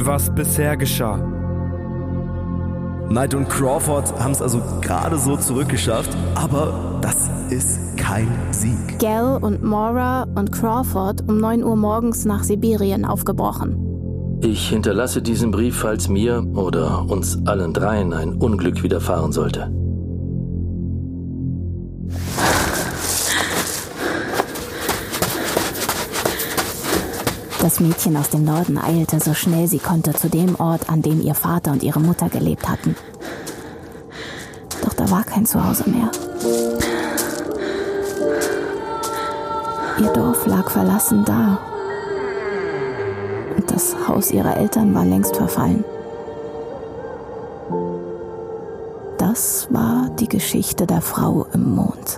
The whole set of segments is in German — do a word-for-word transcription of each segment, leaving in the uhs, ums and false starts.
was bisher geschah. Knight und Crawford haben es also gerade so zurückgeschafft, aber das ist kein Sieg. Gell und Mora und Crawford um neun Uhr morgens nach Sibirien aufgebrochen. Ich hinterlasse diesen Brief, falls mir oder uns allen dreien ein Unglück widerfahren sollte. Das Mädchen aus dem Norden eilte so schnell sie konnte zu dem Ort, an dem ihr Vater und ihre Mutter gelebt hatten. Doch da war kein Zuhause mehr. Ihr Dorf lag verlassen da. Und das Haus ihrer Eltern war längst verfallen. Das war die Geschichte der Frau im Mond.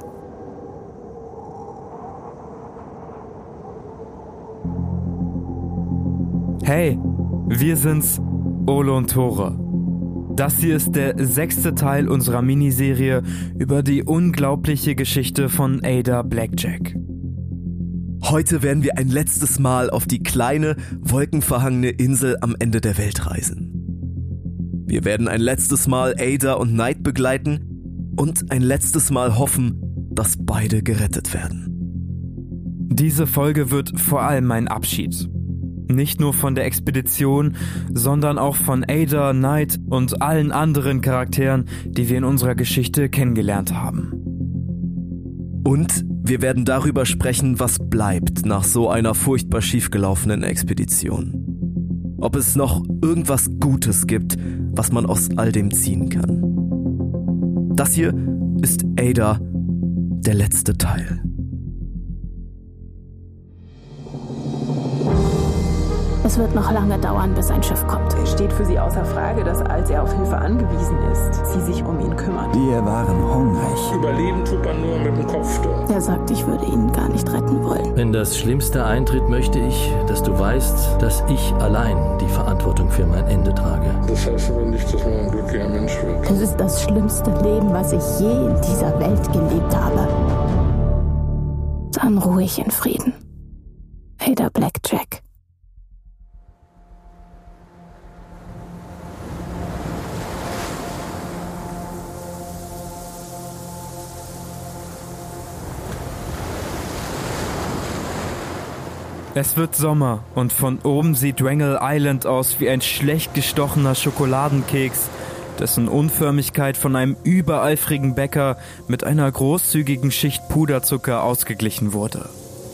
Hey, wir sind's, Ole und Tore. Das hier ist der sechste Teil unserer Miniserie über die unglaubliche Geschichte von Ada Blackjack. Heute werden wir ein letztes Mal auf die kleine, wolkenverhangene Insel am Ende der Welt reisen. Wir werden ein letztes Mal Ada und Knight begleiten und ein letztes Mal hoffen, dass beide gerettet werden. Diese Folge wird vor allem ein Abschied. Nicht nur von der Expedition, sondern auch von Ada, Knight und allen anderen Charakteren, die wir in unserer Geschichte kennengelernt haben. Und wir werden darüber sprechen, was bleibt nach so einer furchtbar schiefgelaufenen Expedition. Ob es noch irgendwas Gutes gibt, was man aus all dem ziehen kann. Das hier ist Ada, der letzte Teil. Es wird noch lange dauern, bis ein Schiff kommt. Es steht für sie außer Frage, dass, als er auf Hilfe angewiesen ist, sie sich um ihn kümmert. Wir waren hungrig. Überleben tut man nur mit dem Kopf. Er sagt, ich würde ihn gar nicht retten wollen. Wenn das Schlimmste eintritt, möchte ich, dass du weißt, dass ich allein die Verantwortung für mein Ende trage. Das heißt aber nicht, dass man ein glücklicher Mensch wird. Es ist das schlimmste Leben, was ich je in dieser Welt gelebt habe. Dann ruhe ich in Frieden. Ada Blackjack. Es wird Sommer und von oben sieht Wrangell Island aus wie ein schlecht gestochener Schokoladenkeks, dessen Unförmigkeit von einem übereifrigen Bäcker mit einer großzügigen Schicht Puderzucker ausgeglichen wurde.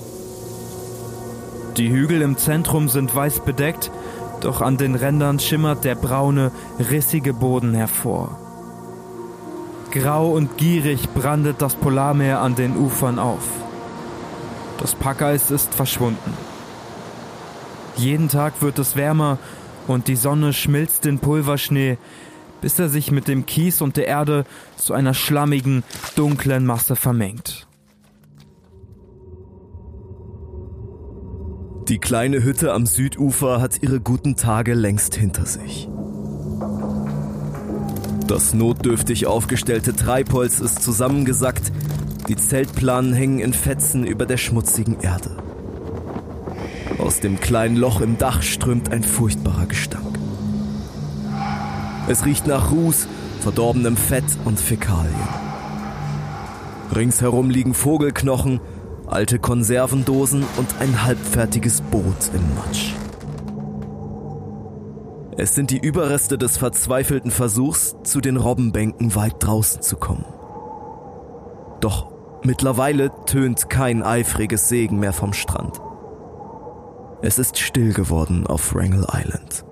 Die Hügel im Zentrum sind weiß bedeckt, doch an den Rändern schimmert der braune, rissige Boden hervor. Grau und gierig brandet das Polarmeer an den Ufern auf. Das Packeis ist verschwunden. Jeden Tag wird es wärmer und die Sonne schmilzt den Pulverschnee, bis er sich mit dem Kies und der Erde zu einer schlammigen, dunklen Masse vermengt. Die kleine Hütte am Südufer hat ihre guten Tage längst hinter sich. Das notdürftig aufgestellte Treibholz ist zusammengesackt, die Zeltplanen hängen in Fetzen über der schmutzigen Erde. Aus dem kleinen Loch im Dach strömt ein furchtbarer Gestank. Es riecht nach Ruß, verdorbenem Fett und Fäkalien. Ringsherum liegen Vogelknochen, alte Konservendosen und ein halbfertiges Boot im Matsch. Es sind die Überreste des verzweifelten Versuchs, zu den Robbenbänken weit draußen zu kommen. Doch mittlerweile tönt kein eifriges Segen mehr vom Strand. Es ist still geworden auf Wrangell Island.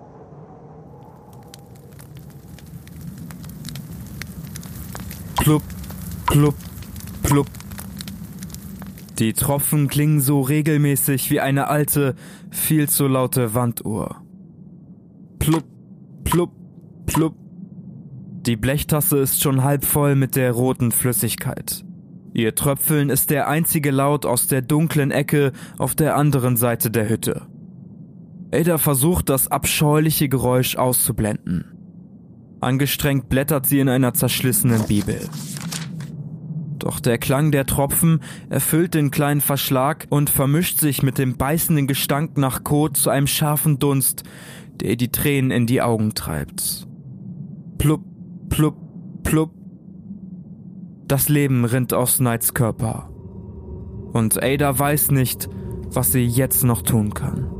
Plupp, plupp, plupp. Die Tropfen klingen so regelmäßig wie eine alte, viel zu laute Wanduhr. Plupp, plupp, plupp. Die Blechtasse ist schon halb voll mit der roten Flüssigkeit. Ihr Tröpfeln ist der einzige Laut aus der dunklen Ecke auf der anderen Seite der Hütte. Ada versucht, das abscheuliche Geräusch auszublenden. Angestrengt blättert sie in einer zerschlissenen Bibel. Doch der Klang der Tropfen erfüllt den kleinen Verschlag und vermischt sich mit dem beißenden Gestank nach Kot zu einem scharfen Dunst, der die Tränen in die Augen treibt. Plupp, plupp, plupp. Das Leben rinnt aus Knights Körper. Und Ada weiß nicht, was sie jetzt noch tun kann.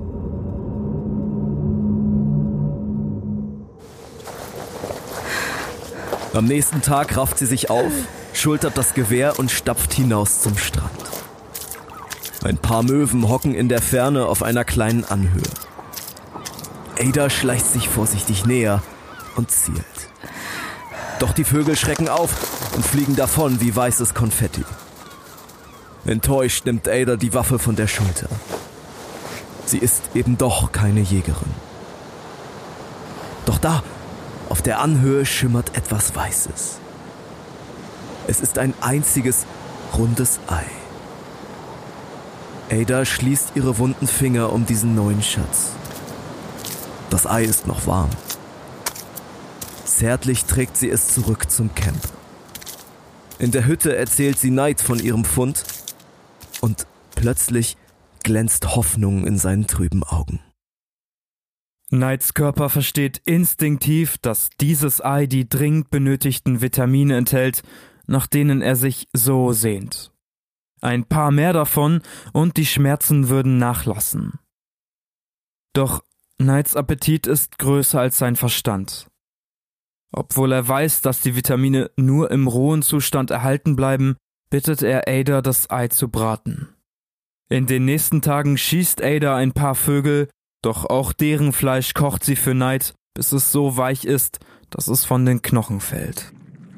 Am nächsten Tag rafft sie sich auf, schultert das Gewehr und stapft hinaus zum Strand. Ein paar Möwen hocken in der Ferne auf einer kleinen Anhöhe. Ada schleicht sich vorsichtig näher und zielt. Doch die Vögel schrecken auf und fliegen davon wie weißes Konfetti. Enttäuscht nimmt Ada die Waffe von der Schulter. Sie ist eben doch keine Jägerin. Doch da, auf der Anhöhe, schimmert etwas Weißes. Es ist ein einziges, rundes Ei. Ada schließt ihre wunden Finger um diesen neuen Schatz. Das Ei ist noch warm. Zärtlich trägt sie es zurück zum Camp. In der Hütte erzählt sie Knight von ihrem Fund und plötzlich glänzt Hoffnung in seinen trüben Augen. Knights Körper versteht instinktiv, dass dieses Ei die dringend benötigten Vitamine enthält, nach denen er sich so sehnt. Ein paar mehr davon und die Schmerzen würden nachlassen. Doch Knights Appetit ist größer als sein Verstand. Obwohl er weiß, dass die Vitamine nur im rohen Zustand erhalten bleiben, bittet er Ada, das Ei zu braten. In den nächsten Tagen schießt Ada ein paar Vögel, doch auch deren Fleisch kocht sie für Knight, bis es so weich ist, dass es von den Knochen fällt.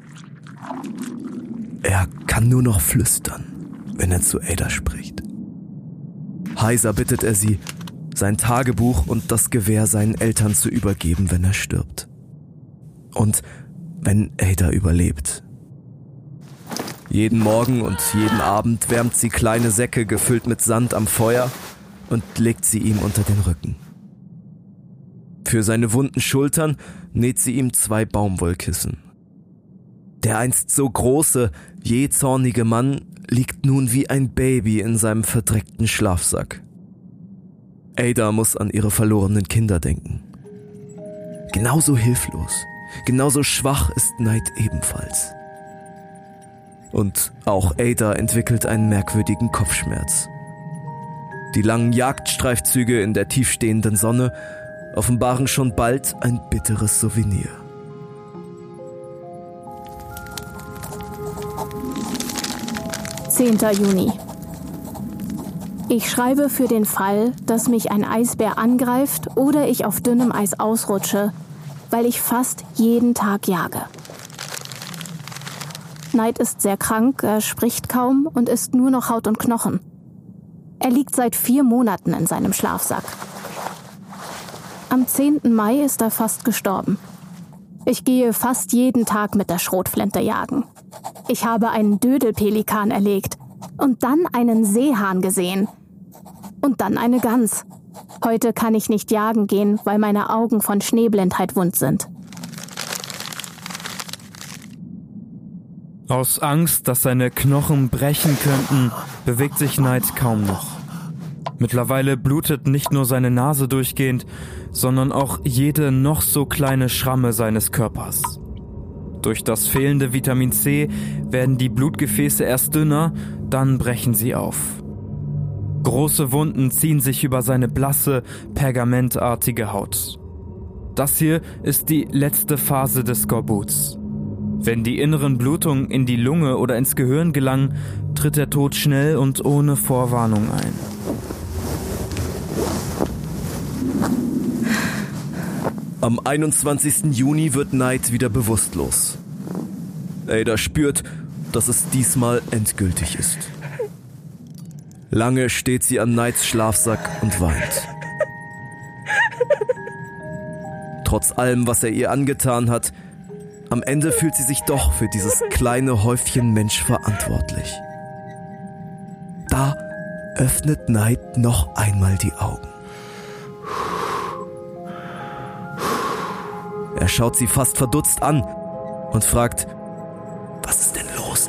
Er kann nur noch flüstern, wenn er zu Ada spricht. Heiser bittet er sie, sein Tagebuch und das Gewehr seinen Eltern zu übergeben, wenn er stirbt. Und wenn Ada überlebt. Jeden Morgen und jeden Abend wärmt sie kleine Säcke gefüllt mit Sand am Feuer und legt sie ihm unter den Rücken. Für seine wunden Schultern näht sie ihm zwei Baumwollkissen. Der einst so große, jähzornige Mann liegt nun wie ein Baby in seinem verdreckten Schlafsack. Ada muss an ihre verlorenen Kinder denken. Genauso hilflos, genauso schwach ist Knight ebenfalls. Und auch Ada entwickelt einen merkwürdigen Kopfschmerz. Die langen Jagdstreifzüge in der tiefstehenden Sonne offenbaren schon bald ein bitteres Souvenir. zehnter Juni. Ich schreibe für den Fall, dass mich ein Eisbär angreift oder ich auf dünnem Eis ausrutsche, weil ich fast jeden Tag jage. Knight ist sehr krank, er spricht kaum und ist nur noch Haut und Knochen. Er liegt seit vier Monaten in seinem Schlafsack. Am zehnten Mai ist er fast gestorben. Ich gehe fast jeden Tag mit der Schrotflinte jagen. Ich habe einen Dödelpelikan erlegt und dann einen Seehahn gesehen. Und dann eine Gans. Heute kann ich nicht jagen gehen, weil meine Augen von Schneeblindheit wund sind. Aus Angst, dass seine Knochen brechen könnten, bewegt sich Knight kaum noch. Mittlerweile blutet nicht nur seine Nase durchgehend, sondern auch jede noch so kleine Schramme seines Körpers. Durch das fehlende Vitamin C werden die Blutgefäße erst dünner, dann brechen sie auf. Große Wunden ziehen sich über seine blasse, pergamentartige Haut. Das hier ist die letzte Phase des Skorbuts. Wenn die inneren Blutungen in die Lunge oder ins Gehirn gelangen, tritt der Tod schnell und ohne Vorwarnung ein. Am einundzwanzigsten Juni wird Knight wieder bewusstlos. Ada spürt, dass es diesmal endgültig ist. Lange steht sie an Knights Schlafsack und weint. Trotz allem, was er ihr angetan hat, am Ende fühlt sie sich doch für dieses kleine Häufchen Mensch verantwortlich. Da öffnet Knight noch einmal die Augen. Er schaut sie fast verdutzt an und fragt, was ist denn los,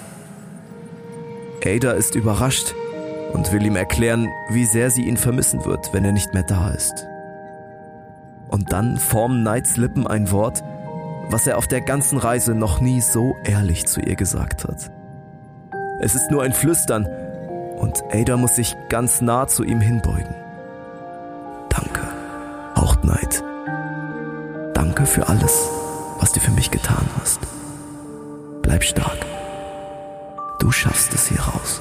Ada? Ada ist überrascht und will ihm erklären, wie sehr sie ihn vermissen wird, wenn er nicht mehr da ist. Und dann formen Knights Lippen ein Wort, was er auf der ganzen Reise noch nie so ehrlich zu ihr gesagt hat. Es ist nur ein Flüstern und Ada muss sich ganz nah zu ihm hinbeugen. Danke, haucht Knight. Danke für alles, was du für mich getan hast. Bleib stark. Du schaffst es hier raus.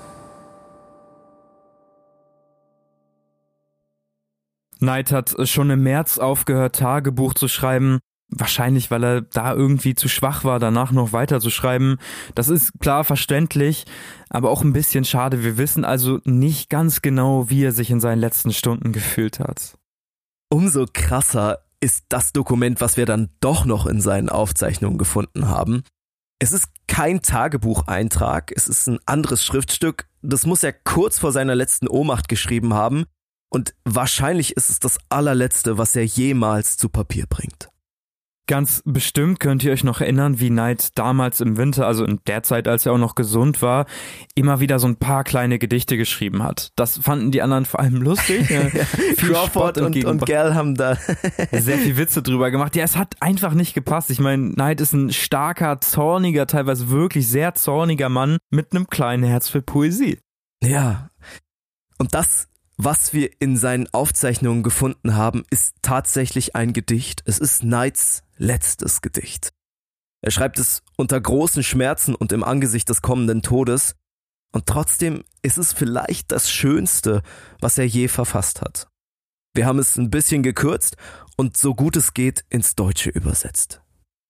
Knight hat schon im März aufgehört, Tagebuch zu schreiben. Wahrscheinlich, weil er da irgendwie zu schwach war, danach noch weiter zu schreiben. Das ist klar verständlich, aber auch ein bisschen schade. Wir wissen also nicht ganz genau, wie er sich in seinen letzten Stunden gefühlt hat. Umso krasser ist das Dokument, was wir dann doch noch in seinen Aufzeichnungen gefunden haben. Es ist kein Tagebucheintrag, es ist ein anderes Schriftstück. Das muss er kurz vor seiner letzten Ohnmacht geschrieben haben. Und wahrscheinlich ist es das allerletzte, was er jemals zu Papier bringt. Ganz bestimmt könnt ihr euch noch erinnern, wie Knight damals im Winter, also in der Zeit, als er auch noch gesund war, immer wieder so ein paar kleine Gedichte geschrieben hat. Das fanden die anderen vor allem lustig. Ja, Crawford und, und, und Gal haben da sehr viel Witze drüber gemacht. Ja, es hat einfach nicht gepasst. Ich meine, Knight ist ein starker, zorniger, teilweise wirklich sehr zorniger Mann mit einem kleinen Herz für Poesie. Ja, und das, was wir in seinen Aufzeichnungen gefunden haben, ist tatsächlich ein Gedicht. Es ist Knights letztes Gedicht. Er schreibt es unter großen Schmerzen und im Angesicht des kommenden Todes. Und trotzdem ist es vielleicht das Schönste, was er je verfasst hat. Wir haben es ein bisschen gekürzt und so gut es geht ins Deutsche übersetzt.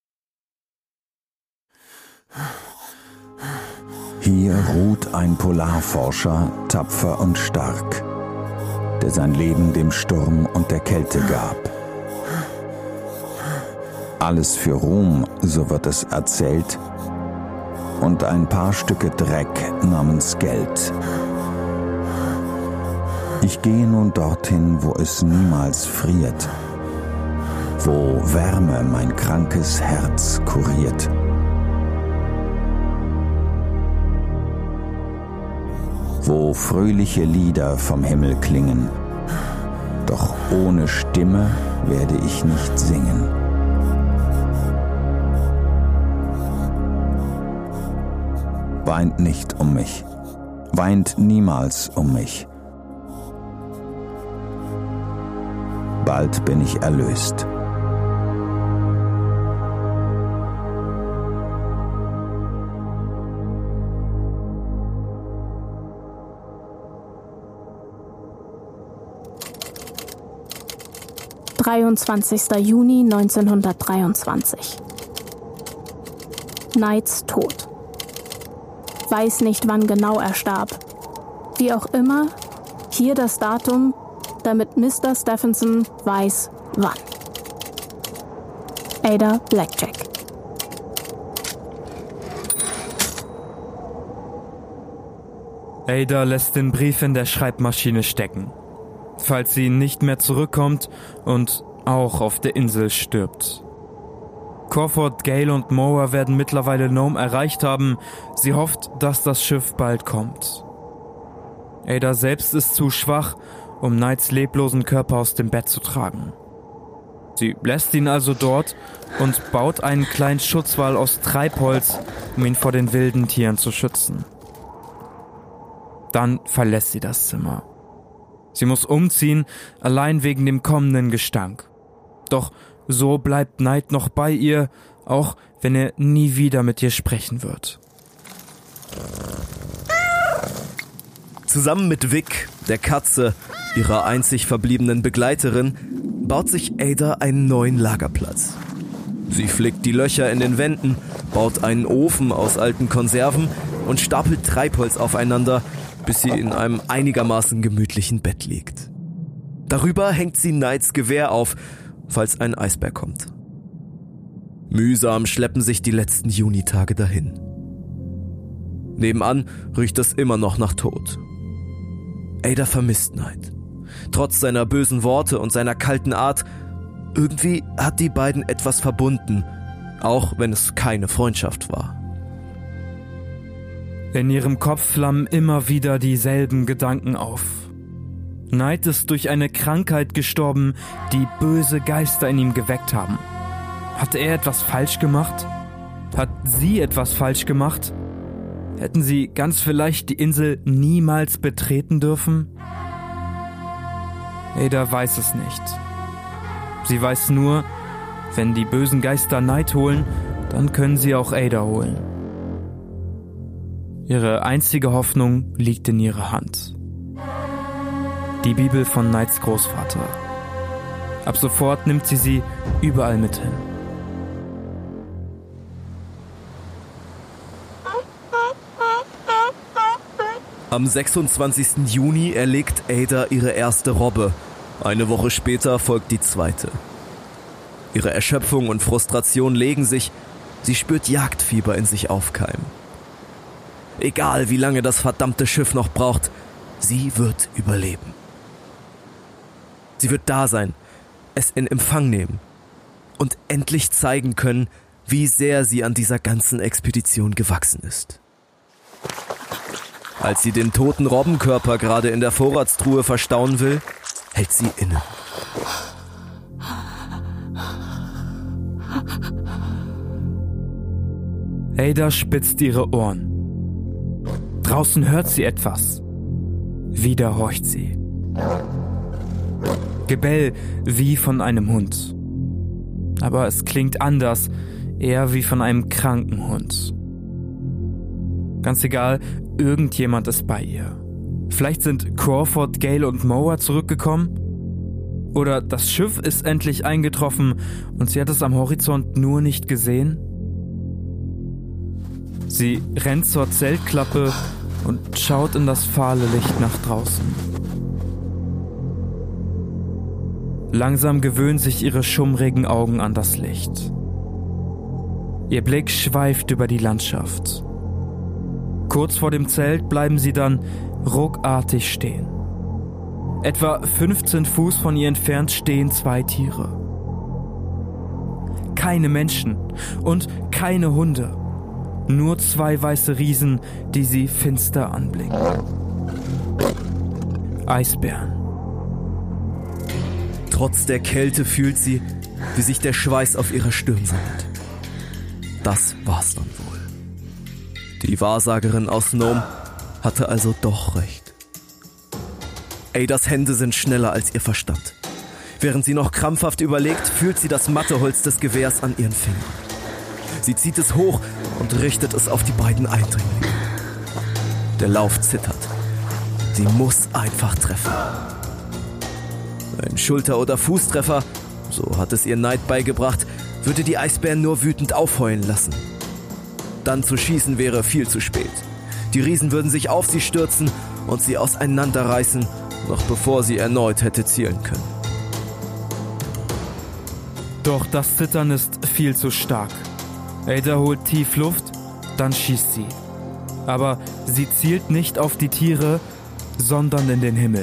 Hier ruht ein Polarforscher, tapfer und stark, der sein Leben dem Sturm und der Kälte gab. Alles für Ruhm, so wird es erzählt, und ein paar Stücke Dreck namens Geld. Ich gehe nun dorthin, wo es niemals friert, wo Wärme mein krankes Herz kuriert. Wo fröhliche Lieder vom Himmel klingen, doch ohne Stimme werde ich nicht singen. Weint nicht um mich, weint niemals um mich. Bald bin ich erlöst. dreiundzwanzigster Juni neunzehnhundertdreiundzwanzig. Knights Tod. Weiß nicht, wann genau er starb. Wie auch immer, hier das Datum, damit Mister Stephenson weiß, wann. Ada Blackjack. Ada lässt den Brief in der Schreibmaschine stecken, falls sie nicht mehr zurückkommt und auch auf der Insel stirbt. Crawford, Gale und Moa werden mittlerweile Nome erreicht haben. Sie hofft, dass das Schiff bald kommt. Ada selbst ist zu schwach, um Knights leblosen Körper aus dem Bett zu tragen. Sie lässt ihn also dort und baut einen kleinen Schutzwall aus Treibholz, um ihn vor den wilden Tieren zu schützen. Dann verlässt sie das Zimmer. Sie muss umziehen, allein wegen dem kommenden Gestank. Doch so bleibt Knight noch bei ihr, auch wenn er nie wieder mit ihr sprechen wird. Zusammen mit Vic, der Katze, ihrer einzig verbliebenen Begleiterin, baut sich Ada einen neuen Lagerplatz. Sie flickt die Löcher in den Wänden, baut einen Ofen aus alten Konserven und stapelt Treibholz aufeinander, bis sie in einem einigermaßen gemütlichen Bett liegt. Darüber hängt sie Knights Gewehr auf, falls ein Eisbär kommt. Mühsam schleppen sich die letzten Junitage dahin. Nebenan riecht es immer noch nach Tod. Ada vermisst Knight. Trotz seiner bösen Worte und seiner kalten Art, irgendwie hat die beiden etwas verbunden, auch wenn es keine Freundschaft war. In ihrem Kopf flammen immer wieder dieselben Gedanken auf. Knight ist durch eine Krankheit gestorben, die böse Geister in ihm geweckt haben. Hat er etwas falsch gemacht? Hat sie etwas falsch gemacht? Hätten sie ganz vielleicht die Insel niemals betreten dürfen? Ada weiß es nicht. Sie weiß nur, wenn die bösen Geister Knight holen, dann können sie auch Ada holen. Ihre einzige Hoffnung liegt in ihrer Hand. Die Bibel von Knights Großvater. Ab sofort nimmt sie sie überall mit hin. Am sechsundzwanzigsten Juni erlegt Ada ihre erste Robbe. Eine Woche später folgt die zweite. Ihre Erschöpfung und Frustration legen sich. Sie spürt Jagdfieber in sich aufkeimen. Egal wie lange das verdammte Schiff noch braucht, sie wird überleben. Sie wird da sein, es in Empfang nehmen und endlich zeigen können, wie sehr sie an dieser ganzen Expedition gewachsen ist. Als sie den toten Robbenkörper gerade in der Vorratstruhe verstauen will, hält sie inne. Ada spitzt ihre Ohren. Draußen hört sie etwas. Wieder horcht sie. Gebell wie von einem Hund. Aber es klingt anders, eher wie von einem kranken Hund. Ganz egal, irgendjemand ist bei ihr. Vielleicht sind Crawford, Gale und Moa zurückgekommen? Oder das Schiff ist endlich eingetroffen und sie hat es am Horizont nur nicht gesehen? Sie rennt zur Zeltklappe und schaut in das fahle Licht nach draußen. Langsam gewöhnen sich ihre schummrigen Augen an das Licht. Ihr Blick schweift über die Landschaft. Kurz vor dem Zelt bleiben sie dann ruckartig stehen. Etwa fünfzehn Fuß von ihr entfernt stehen zwei Tiere. Keine Menschen und keine Hunde. Nur zwei weiße Riesen, die sie finster anblicken. Eisbären. Trotz der Kälte fühlt sie, wie sich der Schweiß auf ihrer Stirn sammelt. Das war's dann wohl. Die Wahrsagerin aus Nome hatte also doch recht. Adas Hände sind schneller als ihr Verstand. Während sie noch krampfhaft überlegt, fühlt sie das matte Holz des Gewehrs an ihren Fingern. Sie zieht es hoch und richtet es auf die beiden Eindringlinge. Der Lauf zittert. Sie muss einfach treffen. Ein Schulter- oder Fußtreffer, so hat es ihr Knight beigebracht, würde die Eisbären nur wütend aufheulen lassen. Dann zu schießen wäre viel zu spät. Die Riesen würden sich auf sie stürzen und sie auseinanderreißen, noch bevor sie erneut hätte zielen können. Doch das Zittern ist viel zu stark. Ada holt tief Luft, dann schießt sie. Aber sie zielt nicht auf die Tiere, sondern in den Himmel.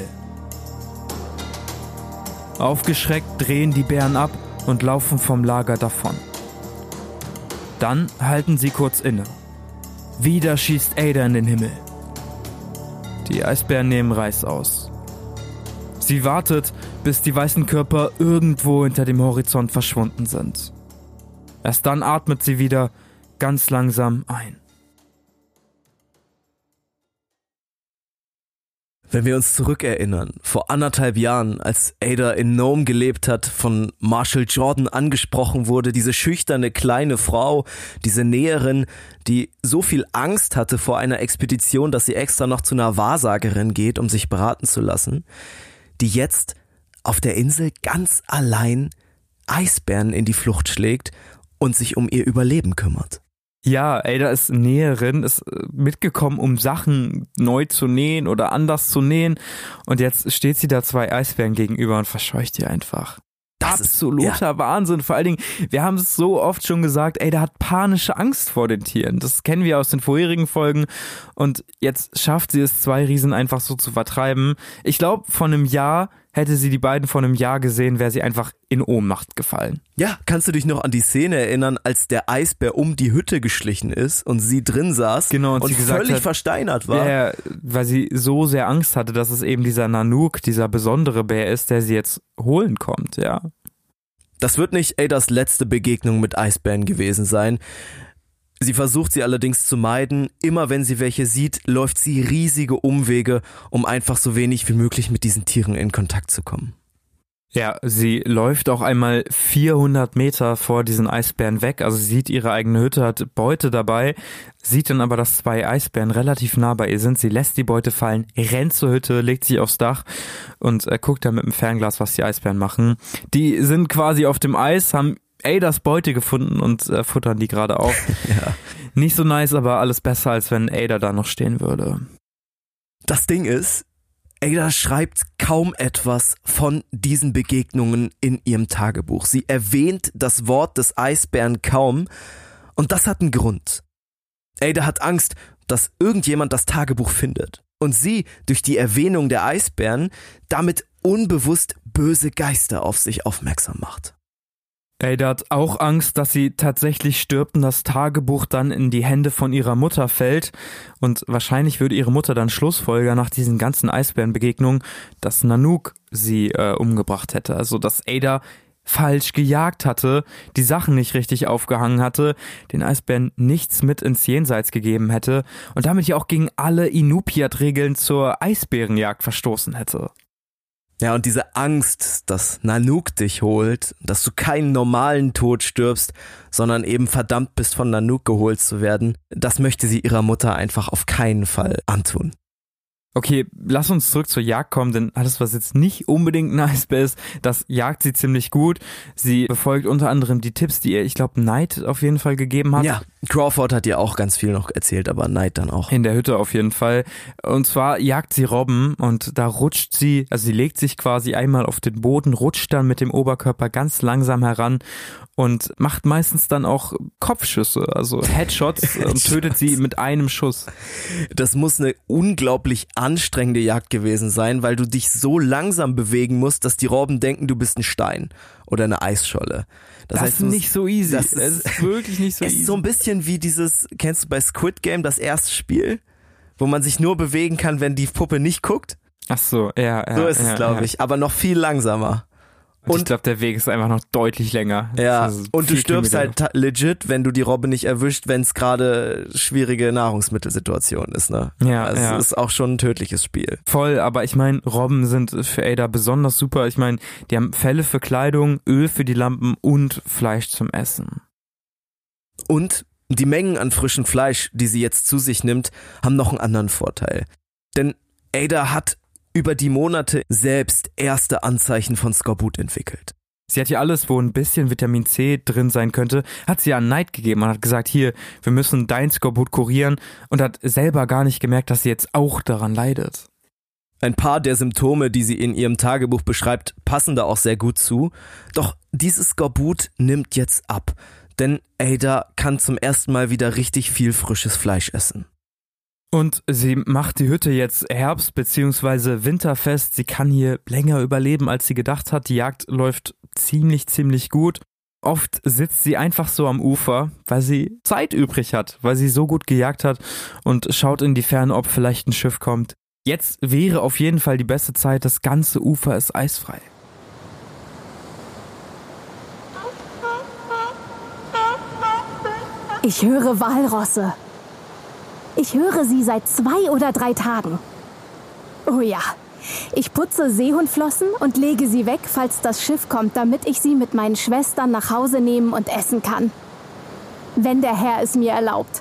Aufgeschreckt drehen die Bären ab und laufen vom Lager davon. Dann halten sie kurz inne. Wieder schießt Ada in den Himmel. Die Eisbären nehmen Reißaus. Sie wartet, bis die weißen Körper irgendwo hinter dem Horizont verschwunden sind. Erst dann atmet sie wieder ganz langsam ein. Wenn wir uns zurückerinnern, vor anderthalb Jahren, als Ada in Nome gelebt hat, von Marshall Jordan angesprochen wurde, diese schüchterne kleine Frau, diese Näherin, die so viel Angst hatte vor einer Expedition, dass sie extra noch zu einer Wahrsagerin geht, um sich beraten zu lassen, die jetzt auf der Insel ganz allein Eisbären in die Flucht schlägt und sich um ihr Überleben kümmert. Ja, Ada ist Näherin, ist mitgekommen, um Sachen neu zu nähen oder anders zu nähen. Und jetzt steht sie da zwei Eisbären gegenüber und verscheucht die einfach. Das Absoluter ist, ja. Wahnsinn. Vor allen Dingen, wir haben es so oft schon gesagt, Ada hat panische Angst vor den Tieren. Das kennen wir aus den vorherigen Folgen. Und jetzt schafft sie es, zwei Riesen einfach so zu vertreiben. Ich glaube, vor einem Jahr hätte sie die beiden vor einem Jahr gesehen, wäre sie einfach in Ohnmacht gefallen. Ja, kannst du dich noch an die Szene erinnern, als der Eisbär um die Hütte geschlichen ist und sie drin saß genau, und, und sie gesagt völlig hat, versteinert war? Ja, weil sie so sehr Angst hatte, dass es eben dieser Nanook, dieser besondere Bär ist, der sie jetzt holen kommt, ja. Das wird nicht Adas letzte Begegnung mit Eisbären gewesen sein. Sie versucht sie allerdings zu meiden. Immer wenn sie welche sieht, läuft sie riesige Umwege, um einfach so wenig wie möglich mit diesen Tieren in Kontakt zu kommen. Ja, sie läuft auch einmal vierhundert Meter vor diesen Eisbären weg, also sie sieht ihre eigene Hütte, hat Beute dabei, sieht dann aber, dass zwei Eisbären relativ nah bei ihr sind, sie lässt die Beute fallen, rennt zur Hütte, legt sich aufs Dach und äh, guckt dann mit dem Fernglas, was die Eisbären machen. Die sind quasi auf dem Eis, haben Adas Beute gefunden und äh, futtern die gerade auf. Ja. Nicht so nice, aber alles besser, als wenn Ada da noch stehen würde. Das Ding ist, Ada schreibt kaum etwas von diesen Begegnungen in ihrem Tagebuch. Sie erwähnt das Wort des Eisbären kaum und das hat einen Grund. Ada hat Angst, dass irgendjemand das Tagebuch findet und sie durch die Erwähnung der Eisbären damit unbewusst böse Geister auf sich aufmerksam macht. Ada hat auch Angst, dass sie tatsächlich stirbt und das Tagebuch dann in die Hände von ihrer Mutter fällt. Und wahrscheinlich würde ihre Mutter dann schlussfolgern nach diesen ganzen Eisbärenbegegnungen, dass Nanook sie äh, umgebracht hätte. Also dass Ada falsch gejagt hatte, die Sachen nicht richtig aufgehangen hatte, den Eisbären nichts mit ins Jenseits gegeben hätte und damit ja auch gegen alle Inupiat-Regeln zur Eisbärenjagd verstoßen hätte. Ja, und diese Angst, dass Nanook dich holt, dass du keinen normalen Tod stirbst, sondern eben verdammt bist, von Nanook geholt zu werden, das möchte sie ihrer Mutter einfach auf keinen Fall antun. Okay, lass uns zurück zur Jagd kommen, denn alles, was jetzt nicht unbedingt ein Eisbär ist, das jagt sie ziemlich gut. Sie befolgt unter anderem die Tipps, die ihr, ich glaube, Knight auf jeden Fall gegeben hat. Ja, Crawford hat ihr auch ganz viel noch erzählt, aber Knight dann auch. In der Hütte auf jeden Fall. Und zwar jagt sie Robben und da rutscht sie, also sie legt sich quasi einmal auf den Boden, rutscht dann mit dem Oberkörper ganz langsam heran und macht meistens dann auch Kopfschüsse, also Headshots und tötet sie mit einem Schuss. Das muss eine unglaublich anstrengende Jagd gewesen sein, weil du dich so langsam bewegen musst, dass die Robben denken, du bist ein Stein oder eine Eisscholle. Das, das heißt, ist nicht so easy. Das ist, ist wirklich nicht so es easy. Ist so ein bisschen wie dieses, kennst du bei Squid Game das erste Spiel, wo man sich nur bewegen kann, wenn die Puppe nicht guckt? Ach so, ja, ja. So ist ja, es, glaube ja. ich, aber noch viel langsamer. Und, und ich glaube, der Weg ist einfach noch deutlich länger. Ja, also und du stirbst Kilometer. halt legit, wenn du die Robbe nicht erwischt, wenn es gerade schwierige Nahrungsmittelsituation ist, ne? Ja, also ja. Es ist auch schon ein tödliches Spiel. Voll, aber ich meine, Robben sind für Ada besonders super. Ich meine, die haben Felle für Kleidung, Öl für die Lampen und Fleisch zum Essen. Und die Mengen an frischem Fleisch, die sie jetzt zu sich nimmt, haben noch einen anderen Vorteil. Denn Ada hat über die Monate selbst erste Anzeichen von Skorbut entwickelt. Sie hat ja alles, wo ein bisschen Vitamin C drin sein könnte, hat sie ja an Knight gegeben und hat gesagt, hier, wir müssen dein Skorbut kurieren und hat selber gar nicht gemerkt, dass sie jetzt auch daran leidet. Ein paar der Symptome, die sie in ihrem Tagebuch beschreibt, passen da auch sehr gut zu. Doch dieses Skorbut nimmt jetzt ab, denn Ada kann zum ersten Mal wieder richtig viel frisches Fleisch essen. Und sie macht die Hütte jetzt herbst- bzw. winterfest. Sie kann hier länger überleben, als sie gedacht hat. Die Jagd läuft ziemlich, ziemlich gut. Oft sitzt sie einfach so am Ufer, weil sie Zeit übrig hat, weil sie so gut gejagt hat und schaut in die Ferne, ob vielleicht ein Schiff kommt. Jetzt wäre auf jeden Fall die beste Zeit. Das ganze Ufer ist eisfrei. Ich höre Walrosse. Ich höre sie seit zwei oder drei Tagen. Oh ja, ich putze Seehundflossen und lege sie weg, falls das Schiff kommt, damit ich sie mit meinen Schwestern nach Hause nehmen und essen kann. Wenn der Herr es mir erlaubt.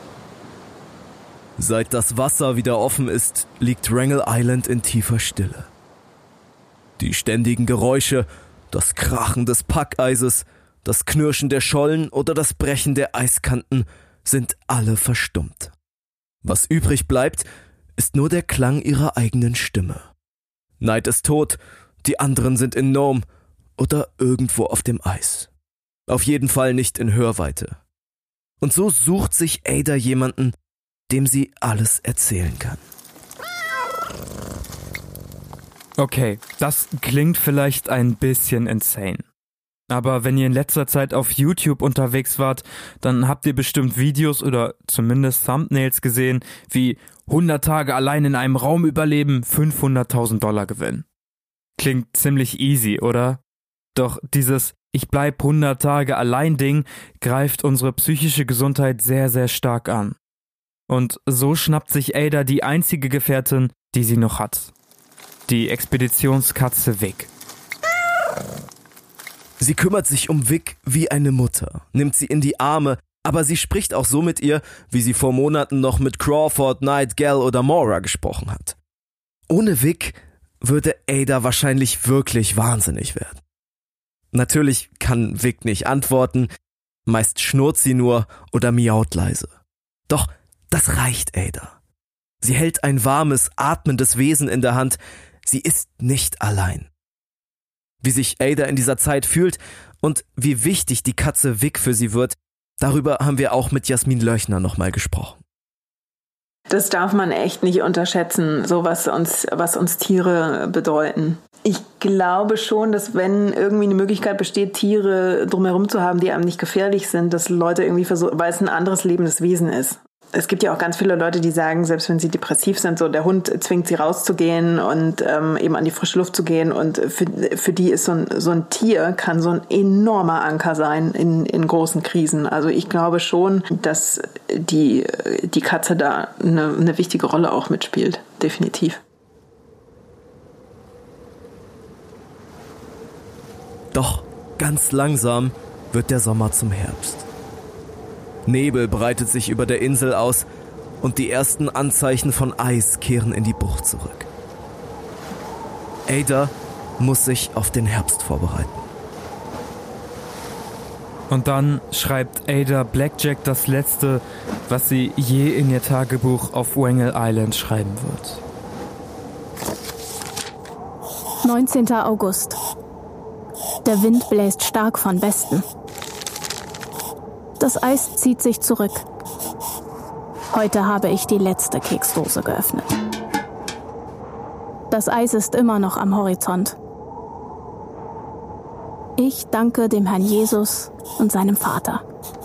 Seit das Wasser wieder offen ist, liegt Wrangel Island in tiefer Stille. Die ständigen Geräusche, das Krachen des Packeises, das Knirschen der Schollen oder das Brechen der Eiskanten sind alle verstummt. Was übrig bleibt, ist nur der Klang ihrer eigenen Stimme. Knight ist tot, die anderen sind in Nome oder irgendwo auf dem Eis. Auf jeden Fall nicht in Hörweite. Und so sucht sich Ada jemanden, dem sie alles erzählen kann. Okay, das klingt vielleicht ein bisschen insane. Aber wenn ihr in letzter Zeit auf YouTube unterwegs wart, dann habt ihr bestimmt Videos oder zumindest Thumbnails gesehen, wie hundert Tage allein in einem Raum überleben, fünfhunderttausend Dollar gewinnen. Klingt ziemlich easy, oder? Doch dieses Ich bleib hundert Tage allein Ding greift unsere psychische Gesundheit sehr, sehr stark an. Und so schnappt sich Ada die einzige Gefährtin, die sie noch hat. Die Expeditionskatze Vic. Sie kümmert sich um Vic wie eine Mutter, nimmt sie in die Arme, aber sie spricht auch so mit ihr, wie sie vor Monaten noch mit Crawford, Nightgale oder Maura gesprochen hat. Ohne Vic würde Ada wahrscheinlich wirklich wahnsinnig werden. Natürlich kann Vic nicht antworten, meist schnurrt sie nur oder miaut leise. Doch das reicht Ada. Sie hält ein warmes, atmendes Wesen in der Hand, sie ist nicht allein. Wie sich Ada in dieser Zeit fühlt und wie wichtig die Katze Vic für sie wird, darüber haben wir auch mit Jasmin Löchner nochmal gesprochen. Das darf man echt nicht unterschätzen, so was uns, was uns Tiere bedeuten. Ich glaube schon, dass wenn irgendwie eine Möglichkeit besteht, Tiere drumherum zu haben, die einem nicht gefährlich sind, dass Leute irgendwie versuchen, weil es ein anderes lebendes Wesen ist. Es gibt ja auch ganz viele Leute, die sagen, selbst wenn sie depressiv sind, so der Hund zwingt sie rauszugehen und ähm, eben an die frische Luft zu gehen. Und für, für die ist so ein, so ein Tier, kann so ein enormer Anker sein in, in großen Krisen. Also ich glaube schon, dass die, die Katze da eine, eine wichtige Rolle auch mitspielt, definitiv. Doch ganz langsam wird der Sommer zum Herbst. Nebel breitet sich über der Insel aus und die ersten Anzeichen von Eis kehren in die Bucht zurück. Ada muss sich auf den Herbst vorbereiten. Und dann schreibt Ada Blackjack das Letzte, was sie je in ihr Tagebuch auf Wrangell Island schreiben wird. neunzehnter August. Der Wind bläst stark von Westen. Das Eis zieht sich zurück. Heute habe ich die letzte Keksdose geöffnet. Das Eis ist immer noch am Horizont. Ich danke dem Herrn Jesus und seinem Vater.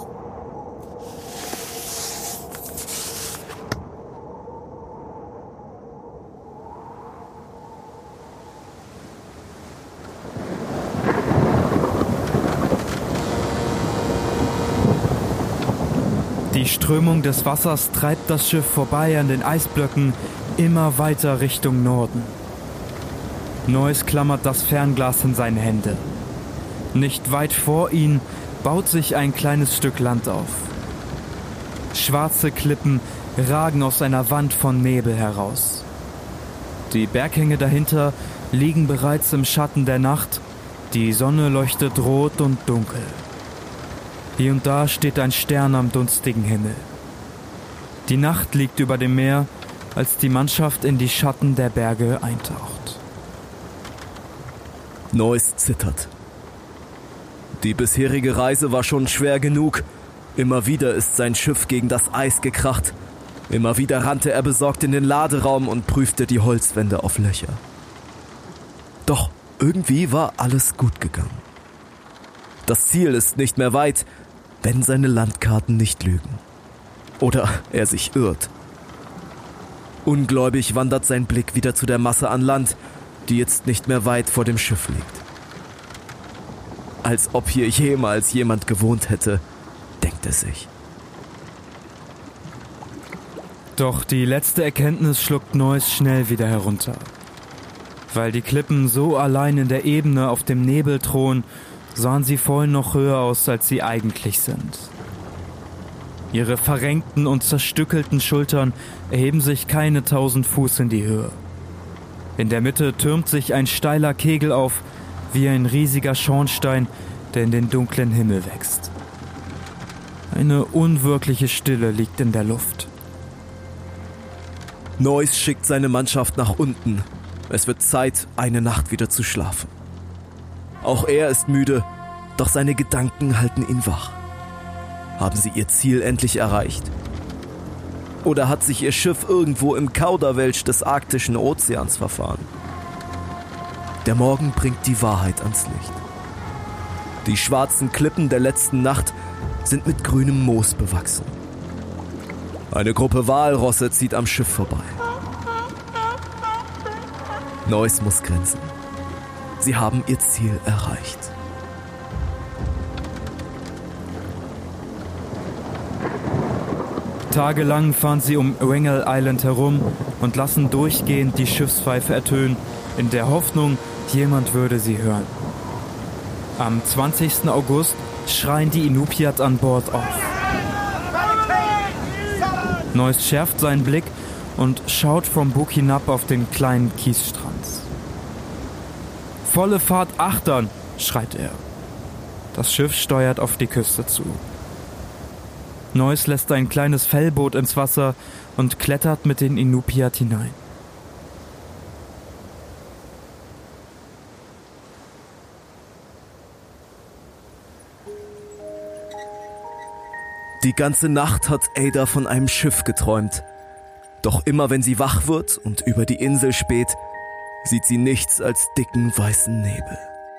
Die Strömung des Wassers treibt das Schiff vorbei an den Eisblöcken immer weiter Richtung Norden. Noyes klammert das Fernglas in seine Hände. Nicht weit vor ihnen baut sich ein kleines Stück Land auf. Schwarze Klippen ragen aus einer Wand von Nebel heraus. Die Berghänge dahinter liegen bereits im Schatten der Nacht. Die Sonne leuchtet rot und dunkel. Hier und da steht ein Stern am dunstigen Himmel. Die Nacht liegt über dem Meer, als die Mannschaft in die Schatten der Berge eintaucht. Noyes zittert. Die bisherige Reise war schon schwer genug. Immer wieder ist sein Schiff gegen das Eis gekracht. Immer wieder rannte er besorgt in den Laderaum und prüfte die Holzwände auf Löcher. Doch irgendwie war alles gut gegangen. Das Ziel ist nicht mehr weit, wenn seine Landkarten nicht lügen. Oder er sich irrt. Ungläubig wandert sein Blick wieder zu der Masse an Land, die jetzt nicht mehr weit vor dem Schiff liegt. Als ob hier jemals jemand gewohnt hätte, denkt er sich. Doch die letzte Erkenntnis schluckt Noyes schnell wieder herunter. Weil die Klippen so allein in der Ebene auf dem Nebel thronen, sahen sie vorhin noch höher aus, als sie eigentlich sind. Ihre verrenkten und zerstückelten Schultern erheben sich keine tausend Fuß in die Höhe. In der Mitte türmt sich ein steiler Kegel auf, wie ein riesiger Schornstein, der in den dunklen Himmel wächst. Eine unwirkliche Stille liegt in der Luft. Noyes schickt seine Mannschaft nach unten. Es wird Zeit, eine Nacht wieder zu schlafen. Auch er ist müde, doch seine Gedanken halten ihn wach. Haben sie ihr Ziel endlich erreicht? Oder hat sich ihr Schiff irgendwo im Kauderwelsch des arktischen Ozeans verfahren? Der Morgen bringt die Wahrheit ans Licht. Die schwarzen Klippen der letzten Nacht sind mit grünem Moos bewachsen. Eine Gruppe Walrosse zieht am Schiff vorbei. Noyes muss grinsen. Sie haben ihr Ziel erreicht. Tagelang fahren sie um Wrangell Island herum und lassen durchgehend die Schiffspfeife ertönen, in der Hoffnung, jemand würde sie hören. Am zwanzigsten August schreien die Inupiat an Bord auf. Noyes schärft seinen Blick und schaut vom Buk hinab auf den kleinen Kiesstrand. »Volle Fahrt achtern«, schreit er. Das Schiff steuert auf die Küste zu. Noyes lässt ein kleines Fellboot ins Wasser und klettert mit den Inupiat hinein. Die ganze Nacht hat Ada von einem Schiff geträumt. Doch immer wenn sie wach wird und über die Insel späht, sieht sie nichts als dicken weißen Nebel.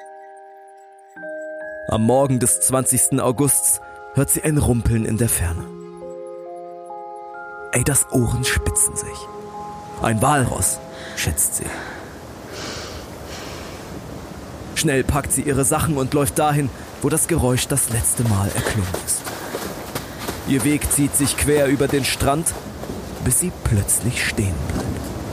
Am Morgen des zwanzigsten Augusts hört sie ein Rumpeln in der Ferne. Adas Ohren spitzen sich. Ein Walross, schätzt sie. Schnell packt sie ihre Sachen und läuft dahin, wo das Geräusch das letzte Mal erklungen ist. Ihr Weg zieht sich quer über den Strand, bis sie plötzlich stehen bleibt.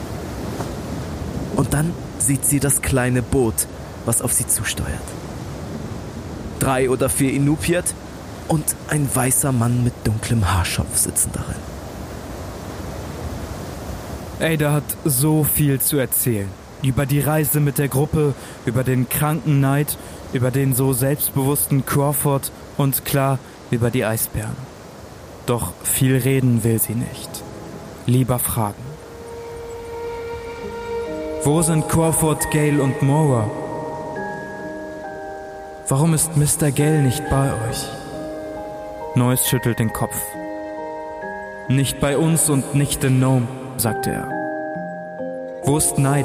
Und dann sieht sie das kleine Boot, was auf sie zusteuert. Drei oder vier Inupiat und ein weißer Mann mit dunklem Haarschopf sitzen darin. Ada hat so viel zu erzählen. Über die Reise mit der Gruppe, über den kranken Knight, über den so selbstbewussten Crawford und klar, über die Eisbären. Doch viel reden will sie nicht. Lieber fragen. Wo sind Crawford, Gale und Mora? Warum ist Mister Gale nicht bei euch? Noyes schüttelt den Kopf. Nicht bei uns und nicht in Nome, sagte er. Wo ist Knight?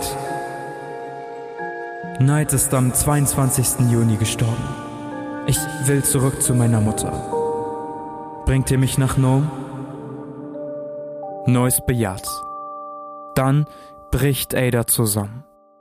Knight ist am zweiundzwanzigsten Juni gestorben. Ich will zurück zu meiner Mutter. Bringt ihr mich nach Nome? Noyes bejaht. Dann bricht Ada zusammen.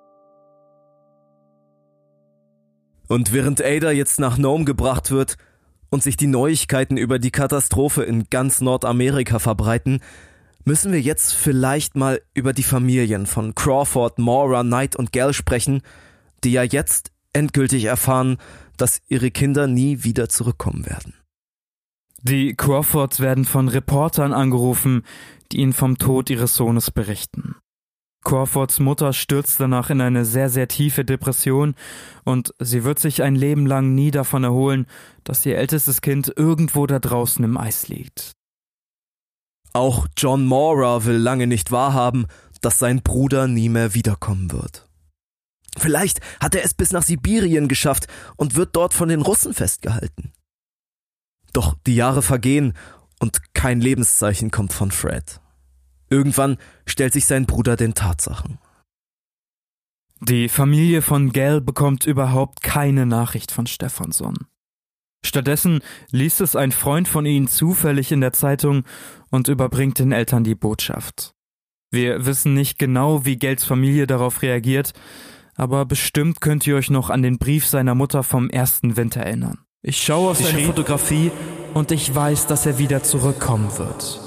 Und während Ada jetzt nach Nome gebracht wird und sich die Neuigkeiten über die Katastrophe in ganz Nordamerika verbreiten, müssen wir jetzt vielleicht mal über die Familien von Crawford, Mora, Knight und Gale sprechen, die ja jetzt endgültig erfahren, dass ihre Kinder nie wieder zurückkommen werden. Die Crawfords werden von Reportern angerufen, die ihnen vom Tod ihres Sohnes berichten. Crawfords Mutter stürzt danach in eine sehr, sehr tiefe Depression und sie wird sich ein Leben lang nie davon erholen, dass ihr ältestes Kind irgendwo da draußen im Eis liegt. Auch John Mora will lange nicht wahrhaben, dass sein Bruder nie mehr wiederkommen wird. Vielleicht hat er es bis nach Sibirien geschafft und wird dort von den Russen festgehalten. Doch die Jahre vergehen und kein Lebenszeichen kommt von Fred. Irgendwann stellt sich sein Bruder den Tatsachen. Die Familie von Gale bekommt überhaupt keine Nachricht von Stephanson. Stattdessen liest es ein Freund von ihnen zufällig in der Zeitung und überbringt den Eltern die Botschaft. Wir wissen nicht genau, wie Gales Familie darauf reagiert, aber bestimmt könnt ihr euch noch an den Brief seiner Mutter vom ersten Winter erinnern. Ich schaue auf seine Fotografie und ich weiß, dass er wieder zurückkommen wird.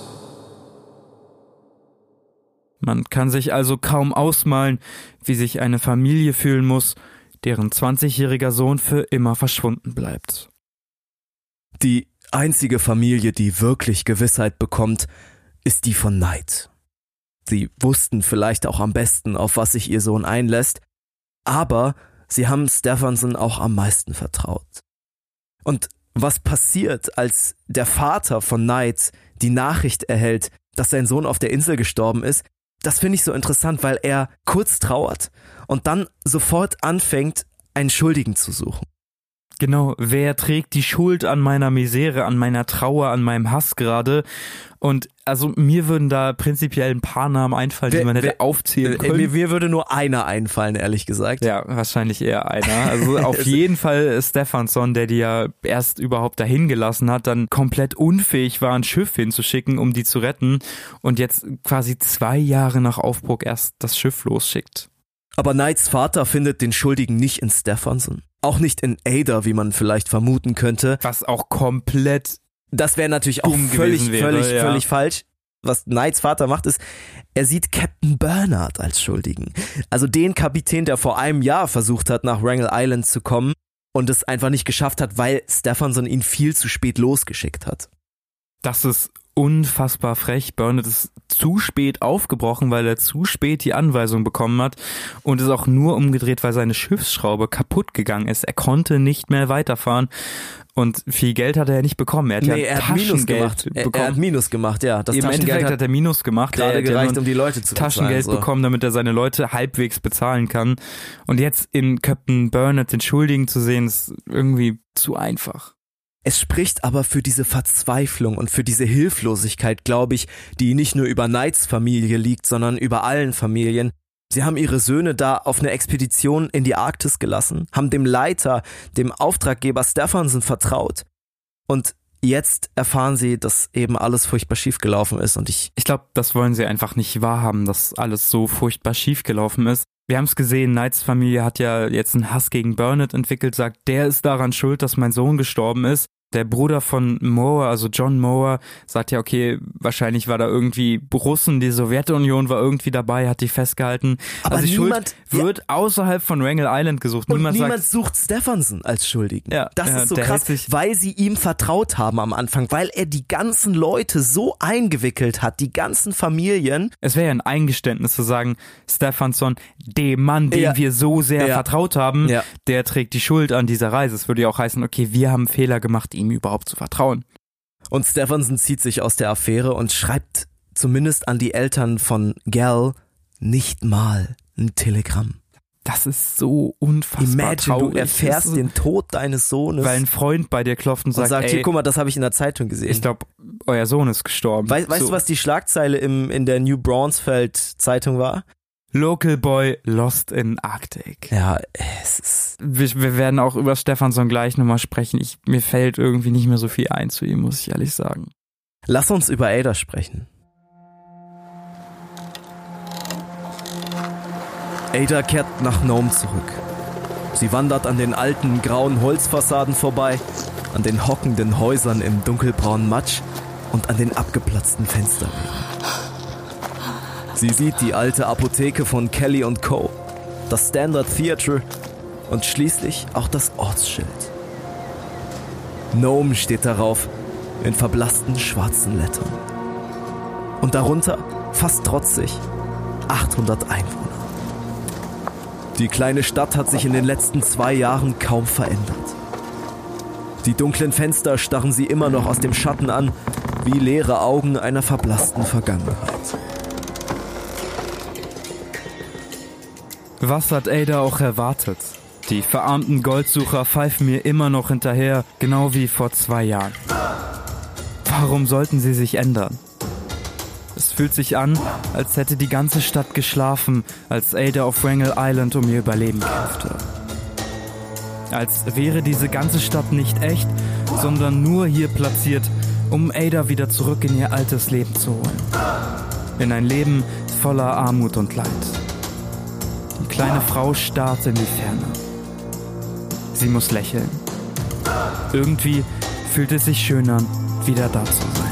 Man kann sich also kaum ausmalen, wie sich eine Familie fühlen muss, deren zwanzigjähriger Sohn für immer verschwunden bleibt. Die einzige Familie, die wirklich Gewissheit bekommt, ist die von Knight. Sie wussten vielleicht auch am besten, auf was sich ihr Sohn einlässt, aber sie haben Stephanson auch am meisten vertraut. Und was passiert, als der Vater von Knight die Nachricht erhält, dass sein Sohn auf der Insel gestorben ist, das finde ich so interessant, weil er kurz trauert und dann sofort anfängt, einen Schuldigen zu suchen. Genau, wer trägt die Schuld an meiner Misere, an meiner Trauer, an meinem Hass gerade? Und also mir würden da prinzipiell ein paar Namen einfallen, wer, die man hätte wer, aufzählen können. Mir, mir würde nur einer einfallen, ehrlich gesagt. Ja, wahrscheinlich eher einer. Also auf jeden Fall Stefansson, der die ja erst überhaupt dahin gelassen hat, dann komplett unfähig war, ein Schiff hinzuschicken, um die zu retten und jetzt quasi zwei Jahre nach Aufbruch erst das Schiff losschickt. Aber Knights Vater findet den Schuldigen nicht in Stefansson. Auch nicht in Ada, wie man vielleicht vermuten könnte. Was auch komplett Das wäre natürlich auch völlig, wäre, völlig, ja. völlig falsch. Was Knights Vater macht, ist, er sieht Captain Bernard als Schuldigen. Also den Kapitän, der vor einem Jahr versucht hat, nach Wrangel Island zu kommen und es einfach nicht geschafft hat, weil Stefansson ihn viel zu spät losgeschickt hat. Das ist unfassbar frech. Bernard ist zu spät aufgebrochen, weil er zu spät die Anweisung bekommen hat und ist auch nur umgedreht, weil seine Schiffsschraube kaputt gegangen ist. Er konnte nicht mehr weiterfahren und viel Geld hat er ja nicht bekommen. Er hat nee, ja er hat Minus gemacht. bekommen. Er, er hat Minus gemacht, ja. Das Im Taschengeld Endeffekt hat, hat er Minus gemacht. Gerade er gereicht, um die Leute zu bezahlen. Taschengeld so. bekommen, damit er seine Leute halbwegs bezahlen kann. Und jetzt in Captain Bernard den Schuldigen zu sehen, ist irgendwie zu einfach. Es spricht aber für diese Verzweiflung und für diese Hilflosigkeit, glaube ich, die nicht nur über Knights Familie liegt, sondern über allen Familien. Sie haben ihre Söhne da auf eine Expedition in die Arktis gelassen, haben dem Leiter, dem Auftraggeber Stefansson vertraut. Und jetzt erfahren sie, dass eben alles furchtbar schiefgelaufen ist. Und ich, ich glaube, das wollen sie einfach nicht wahrhaben, dass alles so furchtbar schiefgelaufen ist. Wir haben es gesehen, Knights Familie hat ja jetzt einen Hass gegen Bernard entwickelt, sagt, der ist daran schuld, dass mein Sohn gestorben ist. Der Bruder von Moore, also John Moore, sagt ja, okay, wahrscheinlich war da irgendwie Russen, die Sowjetunion war irgendwie dabei, hat die festgehalten. Aber also die niemand, Schuld wird ja, außerhalb von Wrangel Island gesucht. Und niemand, niemand sagt, sucht Stefansson als Schuldigen. Ja, das ja, ist so krass, weil sie ihm vertraut haben am Anfang, weil er die ganzen Leute so eingewickelt hat, die ganzen Familien. Es wäre ja ein Eingeständnis zu sagen, Stefansson, dem Mann, dem ja. wir so sehr ja. vertraut haben, ja. der trägt die Schuld an dieser Reise. Es würde ja auch heißen, okay, wir haben Fehler gemacht, ihm überhaupt zu vertrauen. Und Stefansson zieht sich aus der Affäre und schreibt zumindest an die Eltern von Gal nicht mal ein Telegramm. Das ist so unfassbar Imagine, traurig. Du erfährst den Tod deines Sohnes. Weil ein Freund bei dir klopft und sagt, und sagt ey, hier, guck mal, das habe ich in der Zeitung gesehen. Ich glaube, euer Sohn ist gestorben. Weißt, weißt so. du, was die Schlagzeile im, in der New Braunfeld Zeitung war? Local Boy lost in Arctic. Ja, es ist... Wir, wir werden auch über Stefansson gleich nochmal sprechen. Ich, mir fällt irgendwie nicht mehr so viel ein zu ihm, muss ich ehrlich sagen. Lass uns über Ada sprechen. Ada kehrt nach Nome zurück. Sie wandert an den alten, grauen Holzfassaden vorbei, an den hockenden Häusern im dunkelbraunen Matsch und an den abgeplatzten Fensterläden. Sie sieht die alte Apotheke von Kelly und Co., das Standard Theatre und schließlich auch das Ortsschild. Nome steht darauf, in verblassten schwarzen Lettern. Und darunter, fast trotzig, achthundert Einwohner. Die kleine Stadt hat sich in den letzten zwei Jahren kaum verändert. Die dunklen Fenster starren sie immer noch aus dem Schatten an, wie leere Augen einer verblassten Vergangenheit. Was hat Ada auch erwartet? Die verarmten Goldsucher pfeifen mir immer noch hinterher, genau wie vor zwei Jahren. Warum sollten sie sich ändern? Es fühlt sich an, als hätte die ganze Stadt geschlafen, als Ada auf Wrangel Island um ihr Überleben kämpfte. Als wäre diese ganze Stadt nicht echt, sondern nur hier platziert, um Ada wieder zurück in ihr altes Leben zu holen. In ein Leben voller Armut und Leid. Die kleine Frau starrt in die Ferne. Sie muss lächeln. Irgendwie fühlt es sich schön an, wieder da zu sein.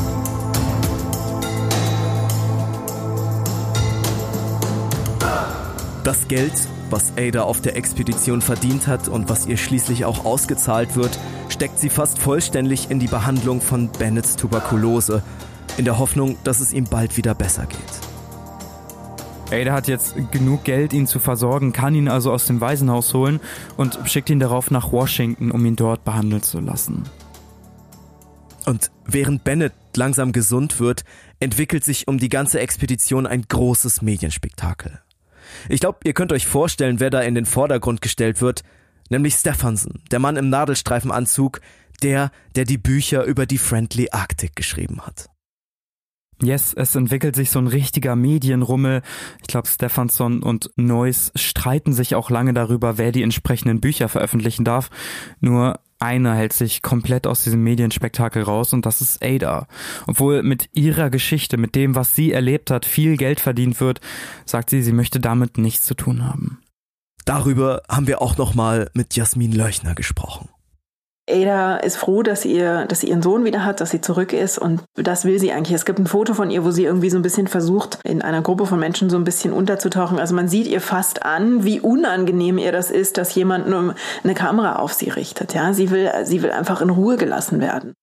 Das Geld, was Ada auf der Expedition verdient hat und was ihr schließlich auch ausgezahlt wird, steckt sie fast vollständig in die Behandlung von Bennetts Tuberkulose, in der Hoffnung, dass es ihm bald wieder besser geht. Ada hat jetzt genug Geld, ihn zu versorgen, kann ihn also aus dem Waisenhaus holen und schickt ihn darauf nach Washington, um ihn dort behandeln zu lassen. Und während Bennett langsam gesund wird, entwickelt sich um die ganze Expedition ein großes Medienspektakel. Ich glaube, ihr könnt euch vorstellen, wer da in den Vordergrund gestellt wird. Nämlich Stephenson, der Mann im Nadelstreifenanzug, der, der die Bücher über die Friendly Arctic geschrieben hat. Yes, es entwickelt sich so ein richtiger Medienrummel. Ich glaube, Stephenson und Noyes streiten sich auch lange darüber, wer die entsprechenden Bücher veröffentlichen darf. Nur einer hält sich komplett aus diesem Medienspektakel raus und das ist Ada. Obwohl mit ihrer Geschichte, mit dem, was sie erlebt hat, viel Geld verdient wird, sagt sie, sie möchte damit nichts zu tun haben. Darüber haben wir auch nochmal mit Jasmin Löchner gesprochen. Ada ist froh, dass ihr, dass sie ihren Sohn wieder hat, dass sie zurück ist und das will sie eigentlich. Es gibt ein Foto von ihr, wo sie irgendwie so ein bisschen versucht, in einer Gruppe von Menschen so ein bisschen unterzutauchen. Also man sieht ihr fast an, wie unangenehm ihr das ist, dass jemand nur eine Kamera auf sie richtet. Ja, sie will, sie will einfach in Ruhe gelassen werden.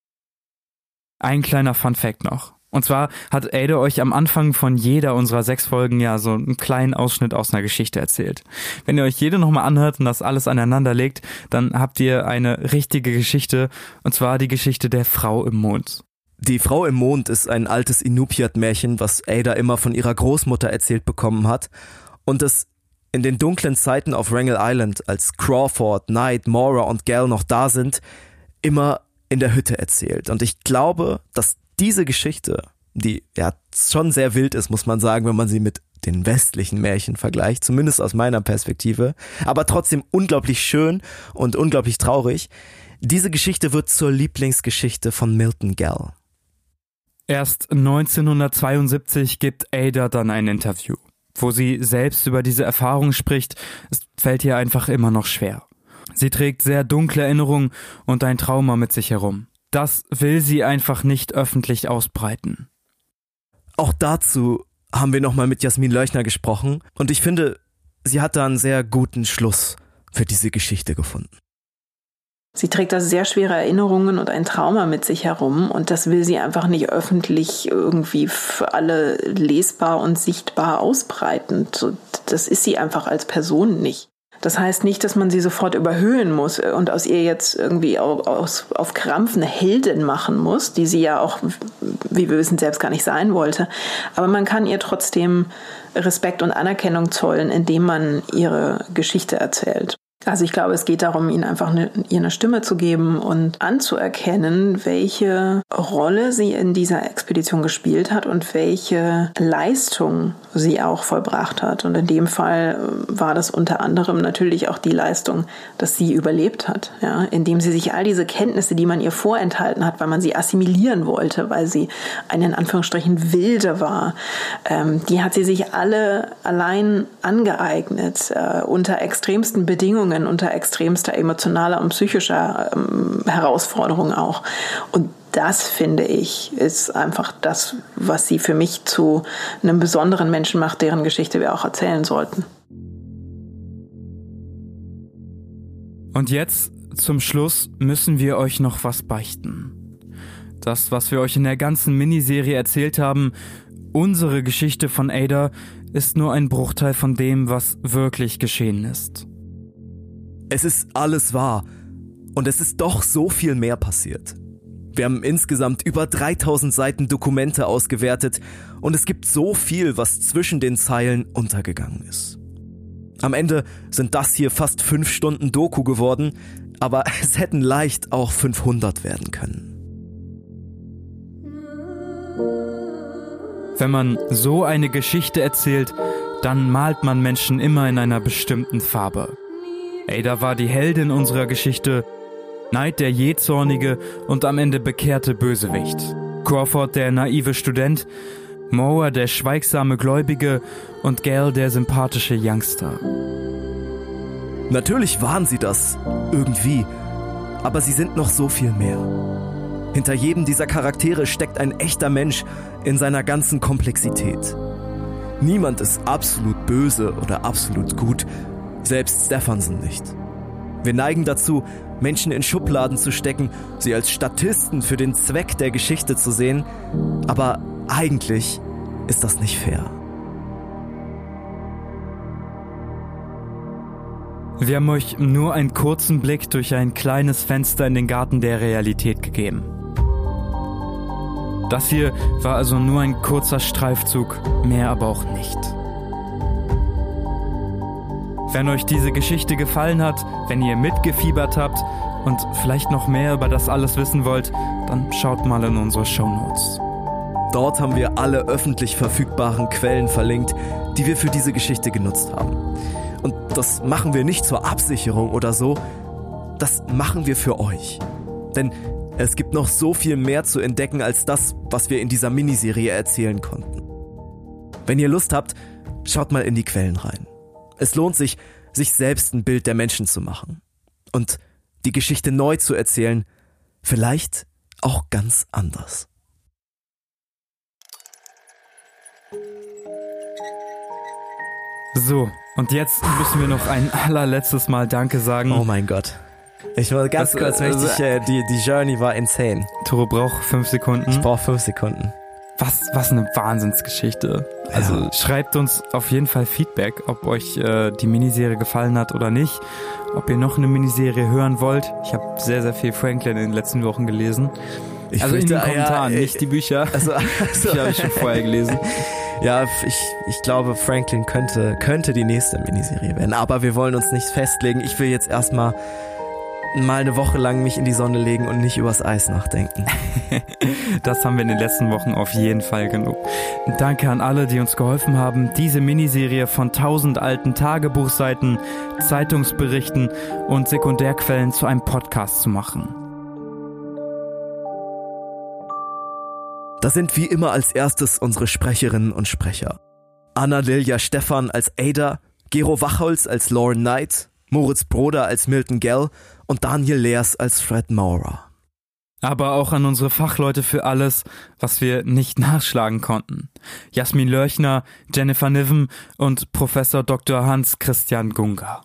Ein kleiner Fun-Fact noch. Und zwar hat Ada euch am Anfang von jeder unserer sechs Folgen ja so einen kleinen Ausschnitt aus einer Geschichte erzählt. Wenn ihr euch jede nochmal anhört und das alles aneinander legt, dann habt ihr eine richtige Geschichte, und zwar die Geschichte der Frau im Mond. Die Frau im Mond ist ein altes Inupiat-Märchen, was Ada immer von ihrer Großmutter erzählt bekommen hat und es in den dunklen Zeiten auf Wrangel Island, als Crawford, Knight, Mora und Gal noch da sind, immer in der Hütte erzählt. Und ich glaube, dass diese Geschichte, die ja schon sehr wild ist, muss man sagen, wenn man sie mit den westlichen Märchen vergleicht, zumindest aus meiner Perspektive, aber trotzdem unglaublich schön und unglaublich traurig, diese Geschichte wird zur Lieblingsgeschichte von Milton Gell. Erst neunzehnhundertzweiundsiebzig gibt Ada dann ein Interview, wo sie selbst über diese Erfahrung spricht. Es fällt ihr einfach immer noch schwer. Sie trägt sehr dunkle Erinnerungen und ein Trauma mit sich herum. Das will sie einfach nicht öffentlich ausbreiten. Auch dazu haben wir nochmal mit Jasmin Löchner gesprochen und ich finde, sie hat da einen sehr guten Schluss für diese Geschichte gefunden. Sie trägt da sehr schwere Erinnerungen und ein Trauma mit sich herum und das will sie einfach nicht öffentlich irgendwie für alle lesbar und sichtbar ausbreiten. Das ist sie einfach als Person nicht. Das heißt nicht, dass man sie sofort überhöhen muss und aus ihr jetzt irgendwie auf, auf, auf Krampf eine Heldin machen muss, die sie ja auch, wie wir wissen, selbst gar nicht sein wollte. Aber man kann ihr trotzdem Respekt und Anerkennung zollen, indem man ihre Geschichte erzählt. Also ich glaube, es geht darum, ihnen einfach eine, ihr eine Stimme zu geben und anzuerkennen, welche Rolle sie in dieser Expedition gespielt hat und welche Leistung sie auch vollbracht hat. Und in dem Fall war das unter anderem natürlich auch die Leistung, dass sie überlebt hat, ja, indem sie sich all diese Kenntnisse, die man ihr vorenthalten hat, weil man sie assimilieren wollte, weil sie eine in Anführungsstrichen Wilde war, ähm, die hat sie sich alle allein angeeignet, äh, unter extremsten Bedingungen, unter extremster emotionaler und psychischer ähm, Herausforderung auch. Und das, finde ich, ist einfach das, was sie für mich zu einem besonderen Menschen macht, deren Geschichte wir auch erzählen sollten. Und jetzt, zum Schluss, müssen wir euch noch was beichten. Das, was wir euch in der ganzen Miniserie erzählt haben, unsere Geschichte von Ada, ist nur ein Bruchteil von dem, was wirklich geschehen ist. Es ist alles wahr und es ist doch so viel mehr passiert. Wir haben insgesamt über dreitausend Seiten Dokumente ausgewertet und es gibt so viel, was zwischen den Zeilen untergegangen ist. Am Ende sind das hier fast fünf Stunden Doku geworden, aber es hätten leicht auch fünfhundert werden können. Wenn man so eine Geschichte erzählt, dann malt man Menschen immer in einer bestimmten Farbe. Ada war die Heldin unserer Geschichte, Knight der jähzornige und am Ende bekehrte Bösewicht, Crawford der naive Student, Mora der schweigsame Gläubige und Gal der sympathische Youngster. Natürlich waren sie das, irgendwie, aber sie sind noch so viel mehr. Hinter jedem dieser Charaktere steckt ein echter Mensch in seiner ganzen Komplexität. Niemand ist absolut böse oder absolut gut, selbst Stephenson nicht. Wir neigen dazu, Menschen in Schubladen zu stecken, sie als Statisten für den Zweck der Geschichte zu sehen, aber eigentlich ist das nicht fair. Wir haben euch nur einen kurzen Blick durch ein kleines Fenster in den Garten der Realität gegeben. Das hier war also nur ein kurzer Streifzug, mehr aber auch nicht. Wenn euch diese Geschichte gefallen hat, wenn ihr mitgefiebert habt und vielleicht noch mehr über das alles wissen wollt, dann schaut mal in unsere Shownotes. Dort haben wir alle öffentlich verfügbaren Quellen verlinkt, die wir für diese Geschichte genutzt haben. Und das machen wir nicht zur Absicherung oder so, das machen wir für euch. Denn es gibt noch so viel mehr zu entdecken als das, was wir in dieser Miniserie erzählen konnten. Wenn ihr Lust habt, schaut mal in die Quellen rein. Es lohnt sich, sich selbst ein Bild der Menschen zu machen. Und die Geschichte neu zu erzählen, vielleicht auch ganz anders. So, und jetzt müssen wir noch ein allerletztes Mal Danke sagen. Oh mein Gott. Ich war ganz Das, kurz, äh, möchte ich, äh, die, die Journey war insane. Tore braucht fünf Sekunden. Ich brauche fünf Sekunden. Was, was eine Wahnsinnsgeschichte. Also Ja. schreibt uns auf jeden Fall Feedback, ob euch äh, die Miniserie gefallen hat oder nicht. Ob ihr noch eine Miniserie hören wollt. Ich habe sehr, sehr viel Franklin in den letzten Wochen gelesen. Ich also in fürchte, den Kommentaren, ja, nicht die Bücher. Also, also Die habe ich schon vorher gelesen. Ja, ich, ich glaube, Franklin könnte, könnte die nächste Miniserie werden. Aber wir wollen uns nicht festlegen. Ich will jetzt erstmal mal eine Woche lang mich in die Sonne legen und nicht übers Eis nachdenken. Das haben wir in den letzten Wochen auf jeden Fall genug. Danke an alle, die uns geholfen haben, diese Miniserie von tausend alten Tagebuchseiten, Zeitungsberichten und Sekundärquellen zu einem Podcast zu machen. Da sind wie immer als erstes unsere Sprecherinnen und Sprecher. Anna Lilja Stephan als Ada, Gero Wachholz als Lauren Knight, Moritz Broder als Milton Gell und Daniel Leers als Fred Maurer. Aber auch an unsere Fachleute für alles, was wir nicht nachschlagen konnten. Jasmin Lörchner, Jennifer Niven und Professor Doktor Hans Christian Gunga.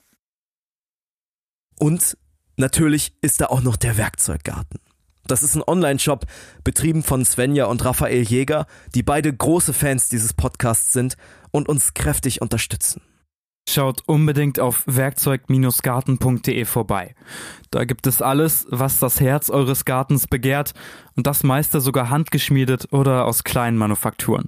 Und natürlich ist da auch noch der Werkzeuggarten. Das ist ein Online-Shop, betrieben von Svenja und Raphael Jäger, die beide große Fans dieses Podcasts sind und uns kräftig unterstützen. Schaut unbedingt auf werkzeug garten punkt de vorbei. Da gibt es alles, was das Herz eures Gartens begehrt und das meiste sogar handgeschmiedet oder aus kleinen Manufakturen.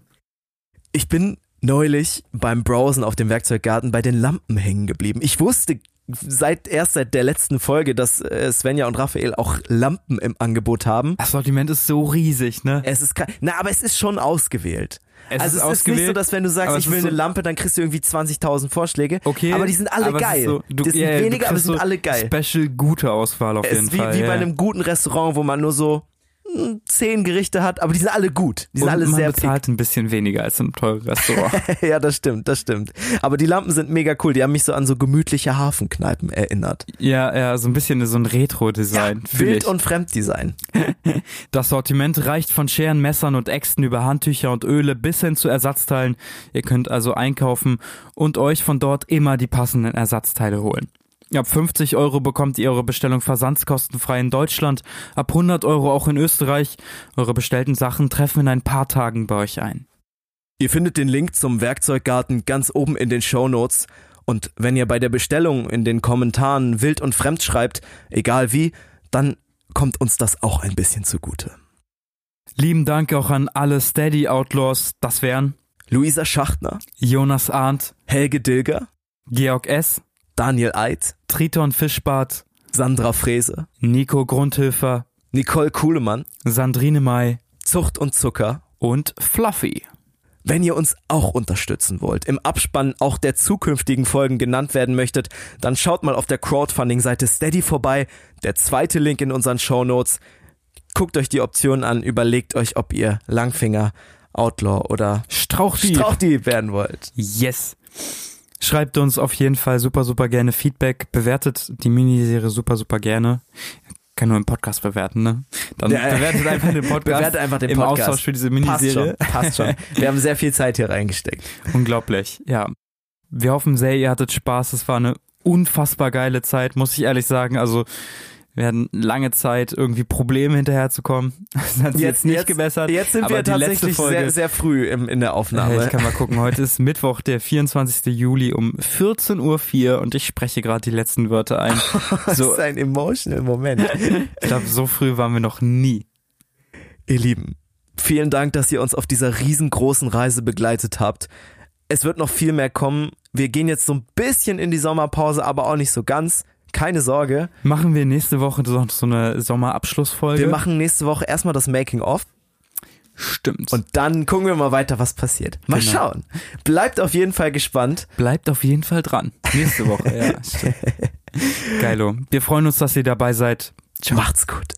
Ich bin neulich beim Browsen auf dem Werkzeuggarten bei den Lampen hängen geblieben. Ich wusste seit erst seit der letzten Folge, dass äh, Svenja und Raphael auch Lampen im Angebot haben. Das Sortiment ist so riesig, ne? Es ist ke- na, aber es ist schon ausgewählt. Es also ist es ist nicht so, dass wenn du sagst, aber ich es will ist eine so- Lampe, dann kriegst du irgendwie zwanzigtausend Vorschläge. Okay, aber die sind alle aber es geil. ist so, du, das sind ja, ja, du weniger, aber kriegst sind so alle geil. Special gute Auswahl auf Es jeden ist wie, Fall. wie ja, bei ja. einem guten Restaurant, wo man nur so mh, zehn Gerichte hat, aber die sind alle gut. Die sind Und alle man sehr bezahlt ein bisschen weniger als im teuren Restaurant. pick. Ja, das stimmt, das stimmt. Aber die Lampen sind mega cool. Die haben mich so an so gemütliche Hafenkneipen erinnert. Ja, ja, so ein bisschen so ein Retro-Design. fühl Bild- ich. und Fremddesign. Das Sortiment reicht von Scheren, Messern und Äxten über Handtücher und Öle bis hin zu Ersatzteilen. Ihr könnt also einkaufen und euch von dort immer die passenden Ersatzteile holen. Ab fünfzig Euro bekommt ihr eure Bestellung versandskostenfrei in Deutschland, ab hundert Euro auch in Österreich. Eure bestellten Sachen treffen in ein paar Tagen bei euch ein. Ihr findet den Link zum Werkzeuggarten ganz oben in den Shownotes. Und wenn ihr bei der Bestellung in den Kommentaren wild und fremd schreibt, egal wie, dann kommt uns das auch ein bisschen zugute. Lieben Dank auch an alle Steady Outlaws, das wären Luisa Schachtner, Jonas Arndt, Helge Dilger, Georg S., Daniel Eid, Triton Fischbart, Sandra Frese, Nico Grundhöfer, Nicole Kuhlemann, Sandrine May Zucht und Zucker. und Fluffy. Wenn ihr uns auch unterstützen wollt, im Abspann auch der zukünftigen Folgen genannt werden möchtet, dann schaut mal auf der Crowdfunding-Seite Steady vorbei, der zweite Link in unseren Shownotes. Guckt euch die Optionen an, überlegt euch, ob ihr Langfinger, Outlaw oder Strauchdieb. Strauchdieb werden wollt. Yes. Schreibt uns auf jeden Fall super, super gerne Feedback. Bewertet die Miniserie super, super gerne. Kann nur im Podcast bewerten, ne? Dann Ja, bewertet einfach den Podcast. Bewertet einfach den im Podcast. Austausch für diese Passt Miniserie. schon, passt schon. Wir haben sehr viel Zeit hier reingesteckt. Unglaublich, ja. Wir hoffen sehr, ihr hattet Spaß. Es war eine unfassbar geile Zeit, muss ich ehrlich sagen. Also wir hatten lange Zeit irgendwie Probleme hinterherzukommen. Das hat sich jetzt nicht jetzt, gebessert. Jetzt sind aber wir die letzte tatsächlich Folge, sehr, sehr früh im, in der Aufnahme. Hey, ich kann mal gucken, heute ist Mittwoch, der vierundzwanzigster Juli um vierzehn Uhr vier und ich spreche gerade die letzten Wörter ein. Das So, ist ein emotional Moment. ich glaube, so früh waren wir noch nie. Ihr Lieben, vielen Dank, dass ihr uns auf dieser riesengroßen Reise begleitet habt. Es wird noch viel mehr kommen. Wir gehen jetzt so ein bisschen in die Sommerpause, aber auch nicht so ganz. Keine Sorge. Machen wir nächste Woche so, so eine Sommerabschlussfolge? Wir machen nächste Woche erstmal das Making-of. Stimmt. Und dann gucken wir mal weiter, was passiert. Mal genau. schauen. Bleibt auf jeden Fall gespannt. Bleibt auf jeden Fall dran. Nächste Woche, ja. Stimmt. Geilo. Wir freuen uns, dass ihr dabei seid. Ciao. Macht's gut.